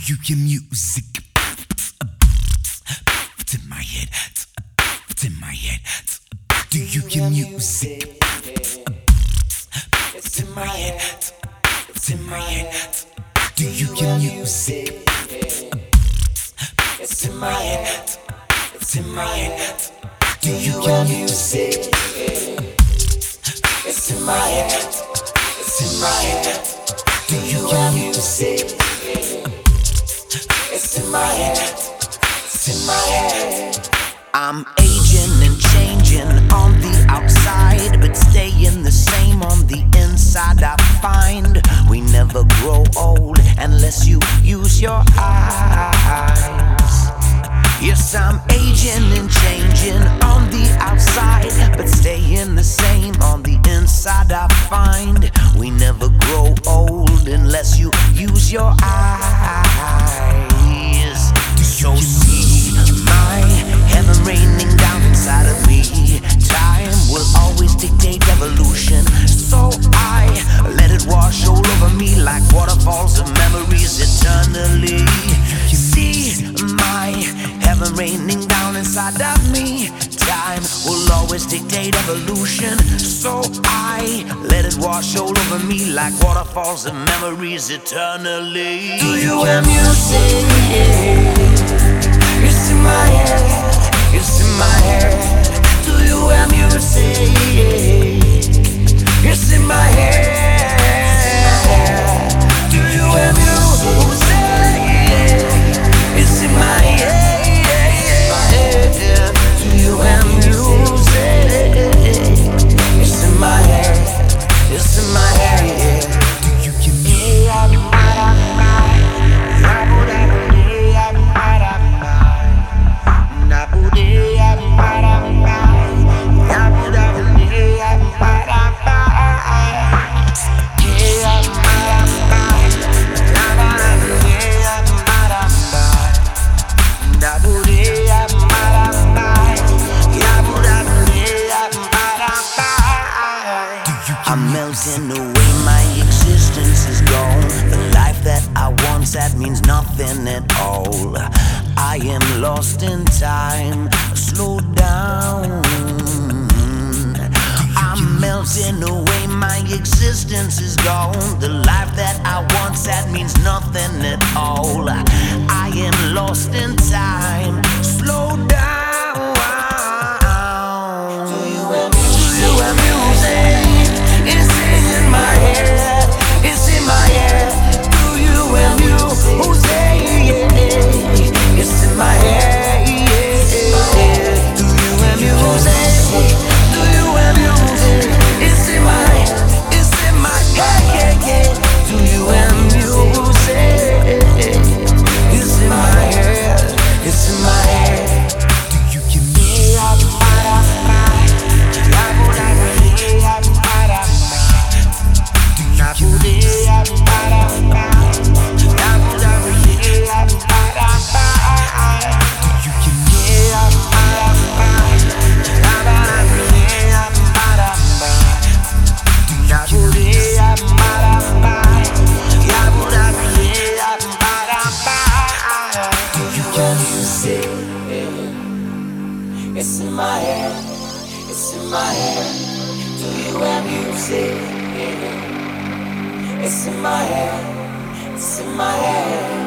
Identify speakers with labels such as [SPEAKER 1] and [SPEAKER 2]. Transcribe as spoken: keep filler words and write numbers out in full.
[SPEAKER 1] you hear music? It's in my head. It's in my head. Do you hear music? It's in my head. It's in my head. Do you hear music? It's in my head. It's in my head. Do you hear music? It's in my head. It's in my head. Do you hear music? It's in my head. It's in my head. I'm aging and changing on the outside, but staying the same on the inside. I find we never grow old unless you use your eyes. Yes, I'm aging and changing on the outside, but staying the same on the inside. I find we never grow old unless you use your eyes. So see my heaven raining down inside of me. Time will always dictate evolution, so I let it wash all over me like waterfalls of memories eternally. See my heaven raining down inside of me. Time will always dictate evolution, so I let it wash all over me like waterfalls of memories eternally. Do you hear music? It's in my head. It's in my head. Do you hear music? It's in my head. Do you hear music? It's in my head. Do you hear music? It's in my head. It's in my head. Do you hear I'm melting away, my existence is gone. The life that I once had means nothing at all. I am lost in time, slow down. I'm melting away, my existence is gone. The life that I once had means nothing at all. I am lost in time, slow down. Do you hear music? It's in my head, it's in my head. Do you hear music? It's in my head. Do you hear music? Do you hear music? It's in my, it's in my head. Do you hear music? It's in my head, it's in my head. Do you hear It's in my head, it's in my head. Do you hear music? It's in my head, it's in my head.